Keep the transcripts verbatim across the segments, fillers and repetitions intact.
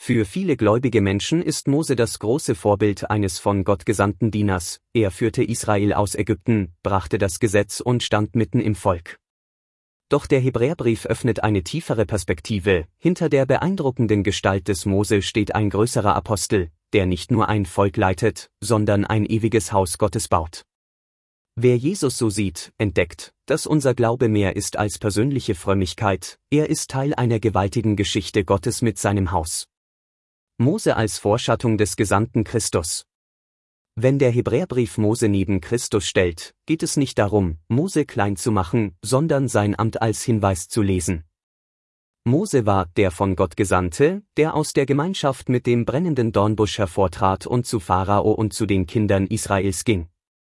Für viele gläubige Menschen ist Mose das große Vorbild eines von Gott gesandten Dieners. Er führte Israel aus Ägypten, brachte das Gesetz und stand mitten im Volk. Doch der Hebräerbrief öffnet eine tiefere Perspektive. Hinter der beeindruckenden Gestalt des Mose steht ein größerer Apostel, der nicht nur ein Volk leitet, sondern ein ewiges Haus Gottes baut. Wer Jesus so sieht, entdeckt, dass unser Glaube mehr ist als persönliche Frömmigkeit, er ist Teil einer gewaltigen Geschichte Gottes mit seinem Haus. Mose als Vorschattung des gesandten Christus. Wenn der Hebräerbrief Mose neben Christus stellt, geht es nicht darum, Mose klein zu machen, sondern sein Amt als Hinweis zu lesen. Mose war der von Gott Gesandte, der aus der Gemeinschaft mit dem brennenden Dornbusch hervortrat und zu Pharao und zu den Kindern Israels ging.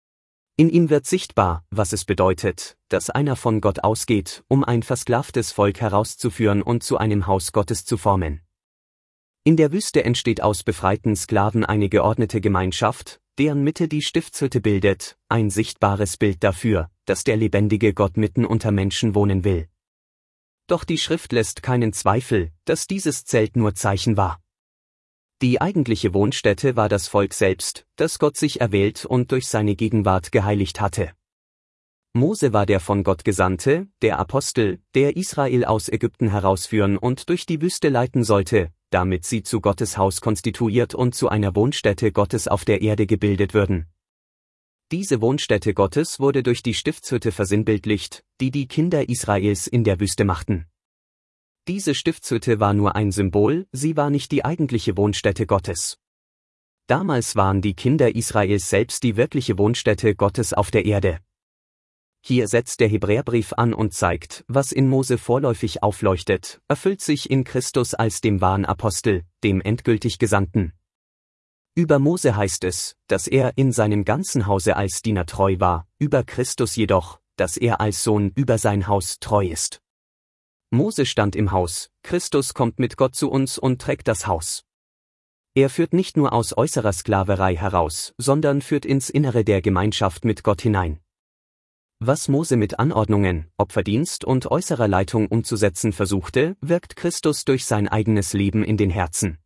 In ihm wird sichtbar, was es bedeutet, dass einer von Gott ausgeht, um ein versklavtes Volk herauszuführen und zu einem Haus Gottes zu formen. In der Wüste entsteht aus befreiten Sklaven eine geordnete Gemeinschaft, deren Mitte die Stiftshütte bildet, ein sichtbares Bild dafür, dass der lebendige Gott mitten unter Menschen wohnen will. Doch die Schrift lässt keinen Zweifel, dass dieses Zelt nur Zeichen war. Die eigentliche Wohnstätte war das Volk selbst, das Gott sich erwählt und durch seine Gegenwart geheiligt hatte. Mose war der von Gott Gesandte, der Apostel, der Israel aus Ägypten herausführen und durch die Wüste leiten sollte, damit sie zu Gottes Haus konstituiert und zu einer Wohnstätte Gottes auf der Erde gebildet würden. Diese Wohnstätte Gottes wurde durch die Stiftshütte versinnbildlicht, die die Kinder Israels in der Wüste machten. Diese Stiftshütte war nur ein Symbol, sie war nicht die eigentliche Wohnstätte Gottes. Damals waren die Kinder Israels selbst die wirkliche Wohnstätte Gottes auf der Erde. Hier setzt der Hebräerbrief an und zeigt, was in Mose vorläufig aufleuchtet, erfüllt sich in Christus als dem wahren Apostel, dem endgültig Gesandten. Über Mose heißt es, dass er in seinem ganzen Hause als Diener treu war, über Christus jedoch, dass er als Sohn über sein Haus treu ist. Mose stand im Haus, Christus kommt mit Gott zu uns und trägt das Haus. Er führt nicht nur aus äußerer Sklaverei heraus, sondern führt ins Innere der Gemeinschaft mit Gott hinein. Was Mose mit Anordnungen, Opferdienst und äußerer Leitung umzusetzen versuchte, wirkt Christus durch sein eigenes Leben in den Herzen.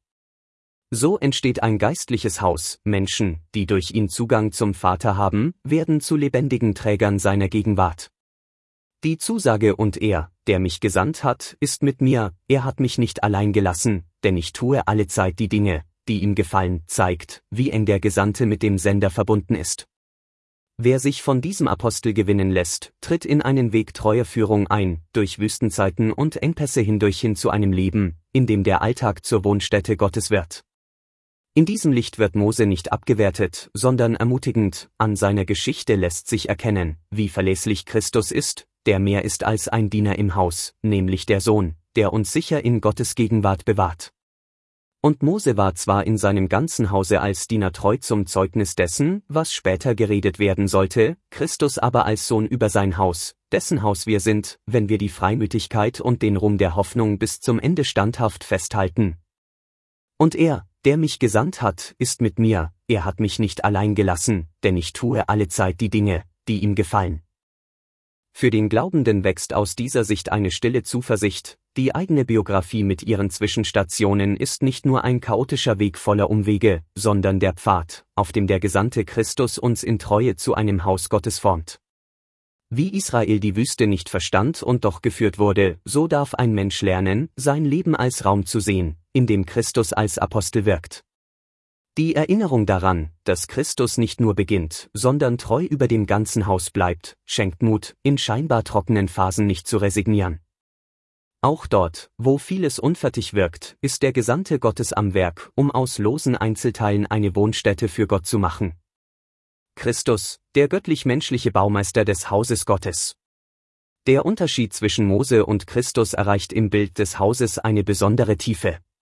So entsteht ein geistliches Haus, Menschen, die durch ihn Zugang zum Vater haben, werden zu lebendigen Trägern seiner Gegenwart. Die Zusage und er, der mich gesandt hat, ist mit mir, er hat mich nicht allein gelassen, denn ich tue allezeit die Dinge, die ihm gefallen, zeigt, wie eng der Gesandte mit dem Sender verbunden ist. Wer sich von diesem Apostel gewinnen lässt, tritt in einen Weg treuer Führung ein, durch Wüstenzeiten und Engpässe hindurch hin zu einem Leben, in dem der Alltag zur Wohnstätte Gottes wird. In diesem Licht wird Mose nicht abgewertet, sondern ermutigend, an seiner Geschichte lässt sich erkennen, wie verlässlich Christus ist, der mehr ist als ein Diener im Haus, nämlich der Sohn, der uns sicher in Gottes Gegenwart bewahrt. Und Mose war zwar in seinem ganzen Hause als Diener treu zum Zeugnis dessen, was später geredet werden sollte, Christus aber als Sohn über sein Haus, dessen Haus wir sind, wenn wir die Freimütigkeit und den Ruhm der Hoffnung bis zum Ende standhaft festhalten. Und er, der mich gesandt hat, ist mit mir, er hat mich nicht allein gelassen, denn ich tue allezeit die Dinge, die ihm gefallen. Für den Glaubenden wächst aus dieser Sicht eine stille Zuversicht, die eigene Biografie mit ihren Zwischenstationen ist nicht nur ein chaotischer Weg voller Umwege, sondern der Pfad, auf dem der Gesandte Christus uns in Treue zu einem Haus Gottes formt. Wie Israel die Wüste nicht verstand und doch geführt wurde, so darf ein Mensch lernen, sein Leben als Raum zu sehen, in dem Christus als Apostel wirkt. Die Erinnerung daran, dass Christus nicht nur beginnt, sondern treu über dem ganzen Haus bleibt, schenkt Mut, in scheinbar trockenen Phasen nicht zu resignieren. Auch dort, wo vieles unfertig wirkt, ist der Gesandte Gottes am Werk, um aus losen Einzelteilen eine Wohnstätte für Gott zu machen. Christus, der göttlich-menschliche Baumeister des Hauses Gottes. Der Unterschied zwischen Mose und Christus erreicht im Bild des Hauses eine besondere Tiefe.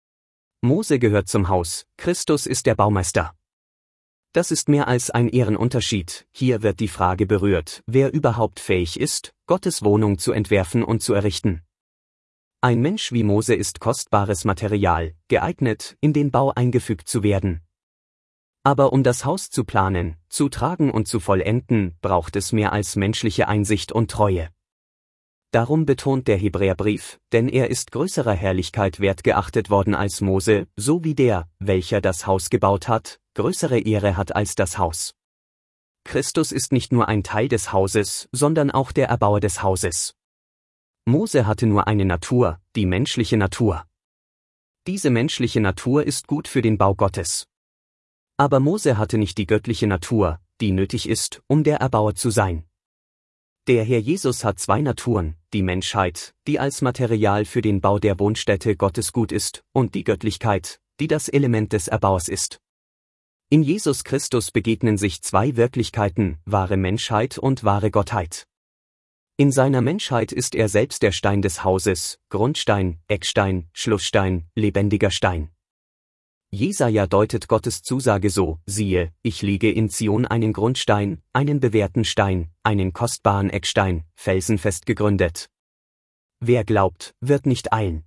Mose gehört zum Haus, Christus ist der Baumeister. Das ist mehr als ein Ehrenunterschied, hier wird die Frage berührt, wer überhaupt fähig ist, Gottes Wohnung zu entwerfen und zu errichten. Ein Mensch wie Mose ist kostbares Material, geeignet, in den Bau eingefügt zu werden. Aber um das Haus zu planen, zu tragen und zu vollenden, braucht es mehr als menschliche Einsicht und Treue. Darum betont der Hebräerbrief, denn er ist größerer Herrlichkeit wert geachtet worden als Mose, so wie der, welcher das Haus gebaut hat, größere Ehre hat als das Haus. Christus ist nicht nur ein Teil des Hauses, sondern auch der Erbauer des Hauses. Mose hatte nur eine Natur, die menschliche Natur. Diese menschliche Natur ist gut für den Bau Gottes. Aber Mose hatte nicht die göttliche Natur, die nötig ist, um der Erbauer zu sein. Der Herr Jesus hat zwei Naturen, die Menschheit, die als Material für den Bau der Wohnstätte Gottes gut ist, und die Göttlichkeit, die das Element des Erbauers ist. In Jesus Christus begegnen sich zwei Wirklichkeiten, wahre Menschheit und wahre Gottheit. In seiner Menschheit ist er selbst der Stein des Hauses, Grundstein, Eckstein, Schlussstein, lebendiger Stein. Jesaja deutet Gottes Zusage so: Siehe, ich lege in Zion einen Grundstein, einen bewährten Stein, einen kostbaren Eckstein, felsenfest gegründet. Wer glaubt, wird nicht eilen.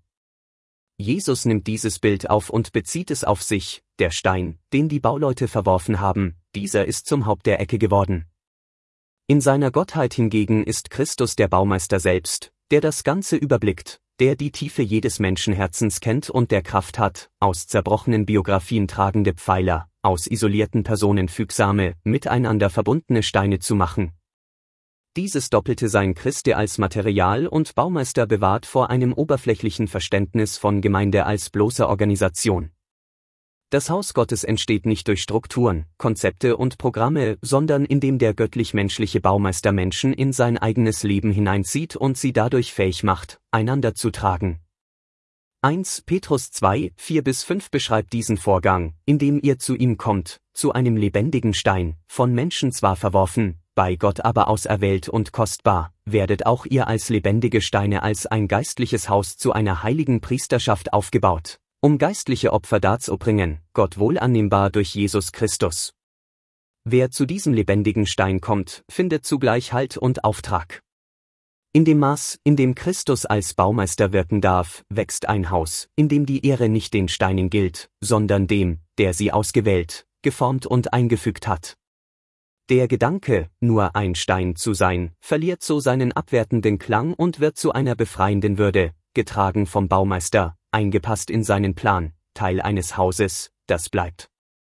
Jesus nimmt dieses Bild auf und bezieht es auf sich: Der Stein, den die Bauleute verworfen haben, dieser ist zum Haupt der Ecke geworden. In seiner Gottheit hingegen ist Christus der Baumeister selbst, der das Ganze überblickt, der die Tiefe jedes Menschenherzens kennt und der Kraft hat, aus zerbrochenen Biografien tragende Pfeiler, aus isolierten Personen fügsame, miteinander verbundene Steine zu machen. Dieses doppelte Sein Christi als Material und Baumeister bewahrt vor einem oberflächlichen Verständnis von Gemeinde als bloßer Organisation. Das Haus Gottes entsteht nicht durch Strukturen, Konzepte und Programme, sondern indem der göttlich-menschliche Baumeister Menschen in sein eigenes Leben hineinzieht und sie dadurch fähig macht, einander zu tragen. erster Petrus zwei, vier bis fünf beschreibt diesen Vorgang, indem ihr zu ihm kommt, zu einem lebendigen Stein, von Menschen zwar verworfen, bei Gott aber auserwählt und kostbar, werdet auch ihr als lebendige Steine als ein geistliches Haus zu einer heiligen Priesterschaft aufgebaut, um geistliche Opfer darzubringen, Gott wohlannehmbar durch Jesus Christus. Wer zu diesem lebendigen Stein kommt, findet zugleich Halt und Auftrag. In dem Maß, in dem Christus als Baumeister wirken darf, wächst ein Haus, in dem die Ehre nicht den Steinen gilt, sondern dem, der sie ausgewählt, geformt und eingefügt hat. Der Gedanke, nur ein Stein zu sein, verliert so seinen abwertenden Klang und wird zu einer befreienden Würde, getragen vom Baumeister, eingepasst in seinen Plan, Teil eines Hauses, das bleibt.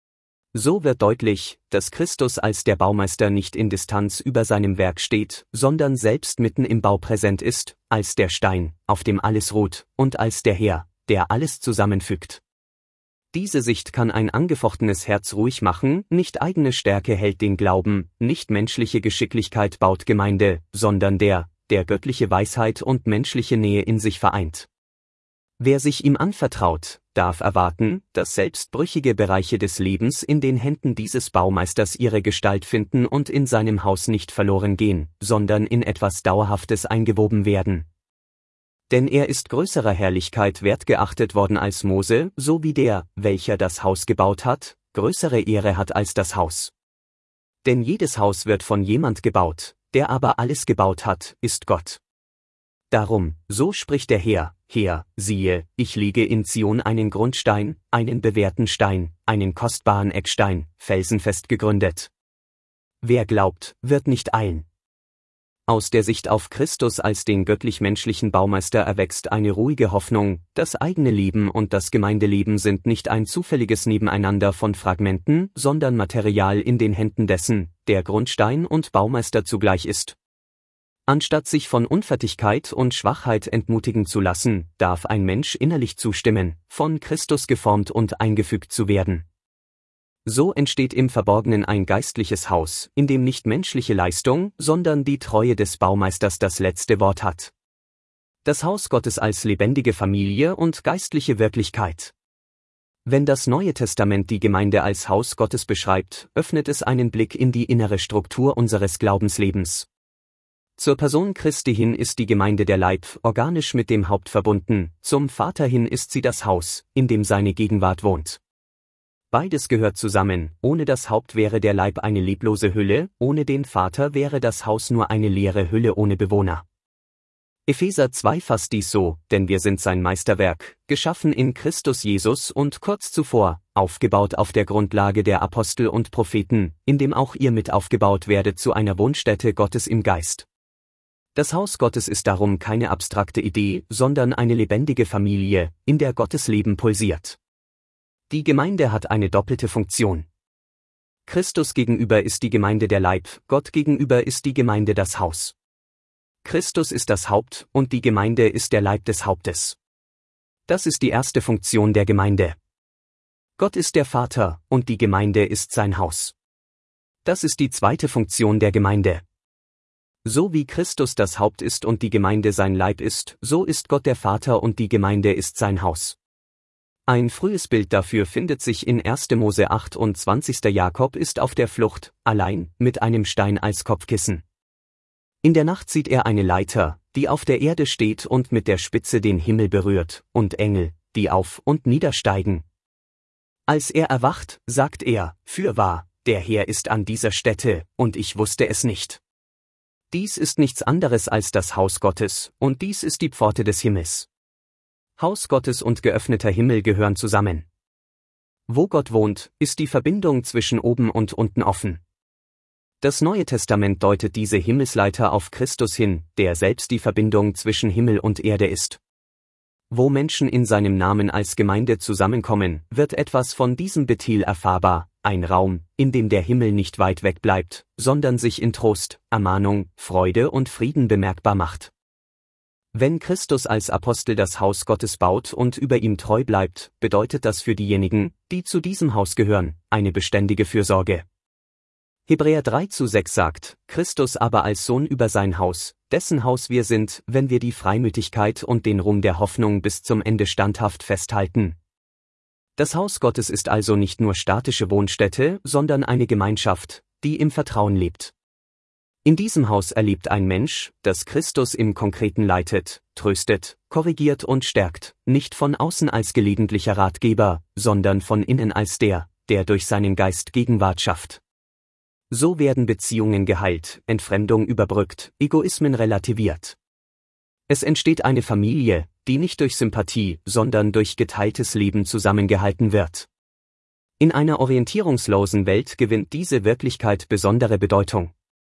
So wird deutlich, dass Christus als der Baumeister nicht in Distanz über seinem Werk steht, sondern selbst mitten im Bau präsent ist, als der Stein, auf dem alles ruht, und als der Herr, der alles zusammenfügt. Diese Sicht kann ein angefochtenes Herz ruhig machen, nicht eigene Stärke hält den Glauben, nicht menschliche Geschicklichkeit baut Gemeinde, sondern der, der göttliche Weisheit und menschliche Nähe in sich vereint. Wer sich ihm anvertraut, darf erwarten, dass selbst brüchige Bereiche des Lebens in den Händen dieses Baumeisters ihre Gestalt finden und in seinem Haus nicht verloren gehen, sondern in etwas Dauerhaftes eingewoben werden. Denn er ist größerer Herrlichkeit wert geachtet worden als Mose, so wie der, welcher das Haus gebaut hat, größere Ehre hat als das Haus. Denn jedes Haus wird von jemand gebaut, der aber alles gebaut hat, ist Gott. Darum, so spricht der Herr, Herr, siehe, ich lege in Zion einen Grundstein, einen bewährten Stein, einen kostbaren Eckstein, felsenfest gegründet. Wer glaubt, wird nicht eilen. Aus der Sicht auf Christus als den göttlich-menschlichen Baumeister erwächst eine ruhige Hoffnung: Das eigene Leben und das Gemeindeleben sind nicht ein zufälliges Nebeneinander von Fragmenten, sondern Material in den Händen dessen, der Grundstein und Baumeister zugleich ist. Anstatt sich von Unfertigkeit und Schwachheit entmutigen zu lassen, darf ein Mensch innerlich zustimmen, von Christus geformt und eingefügt zu werden. So entsteht im Verborgenen ein geistliches Haus, in dem nicht menschliche Leistung, sondern die Treue des Baumeisters das letzte Wort hat. Das Haus Gottes als lebendige Familie und geistliche Wirklichkeit. Wenn das Neue Testament die Gemeinde als Haus Gottes beschreibt, öffnet es einen Blick in die innere Struktur unseres Glaubenslebens. Zur Person Christi hin ist die Gemeinde der Leib, organisch mit dem Haupt verbunden, zum Vater hin ist sie das Haus, in dem seine Gegenwart wohnt. Beides gehört zusammen: Ohne das Haupt wäre der Leib eine leblose Hülle, ohne den Vater wäre das Haus nur eine leere Hülle ohne Bewohner. Epheser zwei fasst dies so: Denn wir sind sein Meisterwerk, geschaffen in Christus Jesus und kurz zuvor, aufgebaut auf der Grundlage der Apostel und Propheten, in dem auch ihr mit aufgebaut werdet zu einer Wohnstätte Gottes im Geist. Das Haus Gottes ist darum keine abstrakte Idee, sondern eine lebendige Familie, in der Gottes Leben pulsiert. Die Gemeinde hat eine doppelte Funktion. Christus gegenüber ist die Gemeinde der Leib, Gott gegenüber ist die Gemeinde das Haus. Christus ist das Haupt und die Gemeinde ist der Leib des Hauptes. Das ist die erste Funktion der Gemeinde. Gott ist der Vater und die Gemeinde ist sein Haus. Das ist die zweite Funktion der Gemeinde. So wie Christus das Haupt ist und die Gemeinde sein Leib ist, so ist Gott der Vater und die Gemeinde ist sein Haus. Ein frühes Bild dafür findet sich in erster Mose achtundzwanzig. Jakob ist auf der Flucht, allein, mit einem Stein als Kopfkissen. In der Nacht sieht er eine Leiter, die auf der Erde steht und mit der Spitze den Himmel berührt, und Engel, die auf und niedersteigen. Als er erwacht, sagt er, fürwahr, der Herr ist an dieser Stätte, und ich wusste es nicht. Dies ist nichts anderes als das Haus Gottes, und dies ist die Pforte des Himmels. Haus Gottes und geöffneter Himmel gehören zusammen. Wo Gott wohnt, ist die Verbindung zwischen oben und unten offen. Das Neue Testament deutet diese Himmelsleiter auf Christus hin, der selbst die Verbindung zwischen Himmel und Erde ist. Wo Menschen in seinem Namen als Gemeinde zusammenkommen, wird etwas von diesem Bethel erfahrbar, ein Raum, in dem der Himmel nicht weit weg bleibt, sondern sich in Trost, Ermahnung, Freude und Frieden bemerkbar macht. Wenn Christus als Apostel das Haus Gottes baut und über ihm treu bleibt, bedeutet das für diejenigen, die zu diesem Haus gehören, eine beständige Fürsorge. Hebräer drei zu sechs sagt, Christus aber als Sohn über sein Haus, dessen Haus wir sind, wenn wir die Freimütigkeit und den Ruhm der Hoffnung bis zum Ende standhaft festhalten. Das Haus Gottes ist also nicht nur statische Wohnstätte, sondern eine Gemeinschaft, die im Vertrauen lebt. In diesem Haus erlebt ein Mensch, dass Christus im Konkreten leitet, tröstet, korrigiert und stärkt, nicht von außen als gelegentlicher Ratgeber, sondern von innen als der, der durch seinen Geist Gegenwart schafft. So werden Beziehungen geheilt, Entfremdung überbrückt, Egoismen relativiert. Es entsteht eine Familie, die nicht durch Sympathie, sondern durch geteiltes Leben zusammengehalten wird. In einer orientierungslosen Welt gewinnt diese Wirklichkeit besondere Bedeutung.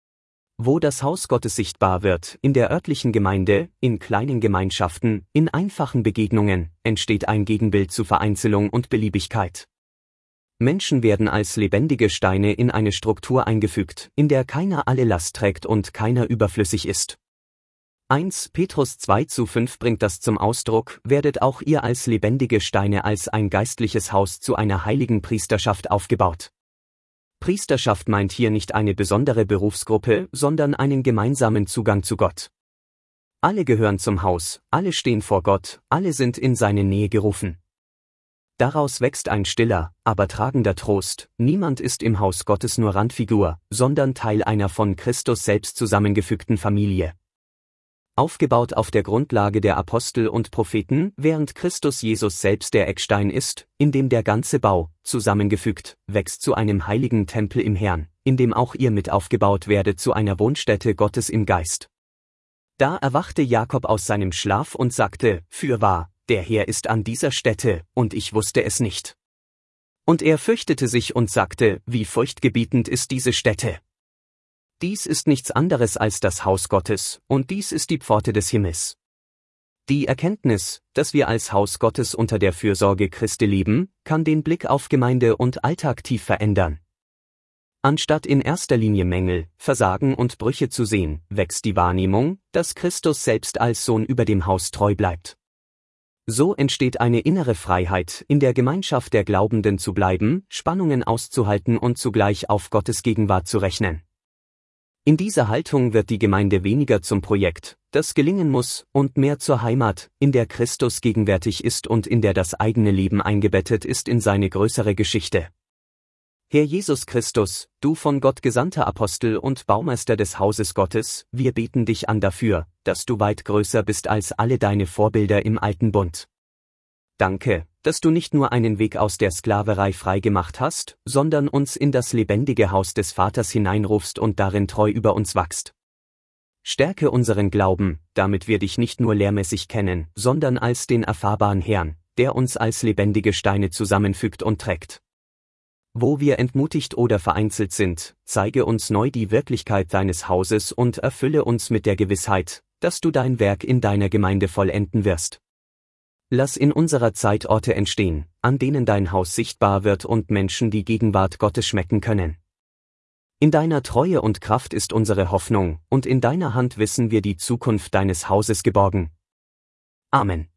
Wo das Haus Gottes sichtbar wird, in der örtlichen Gemeinde, in kleinen Gemeinschaften, in einfachen Begegnungen, entsteht ein Gegenbild zu Vereinzelung und Beliebigkeit. Menschen werden als lebendige Steine in eine Struktur eingefügt, in der keiner alle Last trägt und keiner überflüssig ist. erster Petrus zwei zu fünf bringt das zum Ausdruck, werdet auch ihr als lebendige Steine als ein geistliches Haus zu einer heiligen Priesterschaft aufgebaut. Priesterschaft meint hier nicht eine besondere Berufsgruppe, sondern einen gemeinsamen Zugang zu Gott. Alle gehören zum Haus, alle stehen vor Gott, alle sind in seine Nähe gerufen. Daraus wächst ein stiller, aber tragender Trost, niemand ist im Haus Gottes nur Randfigur, sondern Teil einer von Christus selbst zusammengefügten Familie. Aufgebaut auf der Grundlage der Apostel und Propheten, während Christus Jesus selbst der Eckstein ist, in dem der ganze Bau, zusammengefügt, wächst zu einem heiligen Tempel im Herrn, in dem auch ihr mit aufgebaut werdet zu einer Wohnstätte Gottes im Geist. Da erwachte Jakob aus seinem Schlaf und sagte, fürwahr, der Herr ist an dieser Stätte, und ich wusste es nicht. Und er fürchtete sich und sagte, wie furchtgebietend ist diese Stätte. Dies ist nichts anderes als das Haus Gottes, und dies ist die Pforte des Himmels. Die Erkenntnis, dass wir als Haus Gottes unter der Fürsorge Christi leben, kann den Blick auf Gemeinde und Alltag tief verändern. Anstatt in erster Linie Mängel, Versagen und Brüche zu sehen, wächst die Wahrnehmung, dass Christus selbst als Sohn über dem Haus treu bleibt. So entsteht eine innere Freiheit, in der Gemeinschaft der Glaubenden zu bleiben, Spannungen auszuhalten und zugleich auf Gottes Gegenwart zu rechnen. In dieser Haltung wird die Gemeinde weniger zum Projekt, das gelingen muss, und mehr zur Heimat, in der Christus gegenwärtig ist und in der das eigene Leben eingebettet ist in seine größere Geschichte. Herr Jesus Christus, du von Gott gesandter Apostel und Baumeister des Hauses Gottes, wir beten dich an dafür, dass du weit größer bist als alle deine Vorbilder im Alten Bund. Danke, dass du nicht nur einen Weg aus der Sklaverei freigemacht hast, sondern uns in das lebendige Haus des Vaters hineinrufst und darin treu über uns wachst. Stärke unseren Glauben, damit wir dich nicht nur lehrmäßig kennen, sondern als den erfahrbaren Herrn, der uns als lebendige Steine zusammenfügt und trägt. Wo wir entmutigt oder vereinzelt sind, zeige uns neu die Wirklichkeit deines Hauses und erfülle uns mit der Gewissheit, dass du dein Werk in deiner Gemeinde vollenden wirst. Lass in unserer Zeit Orte entstehen, an denen dein Haus sichtbar wird und Menschen die Gegenwart Gottes schmecken können. In deiner Treue und Kraft ist unsere Hoffnung, und in deiner Hand wissen wir die Zukunft deines Hauses geborgen. Amen.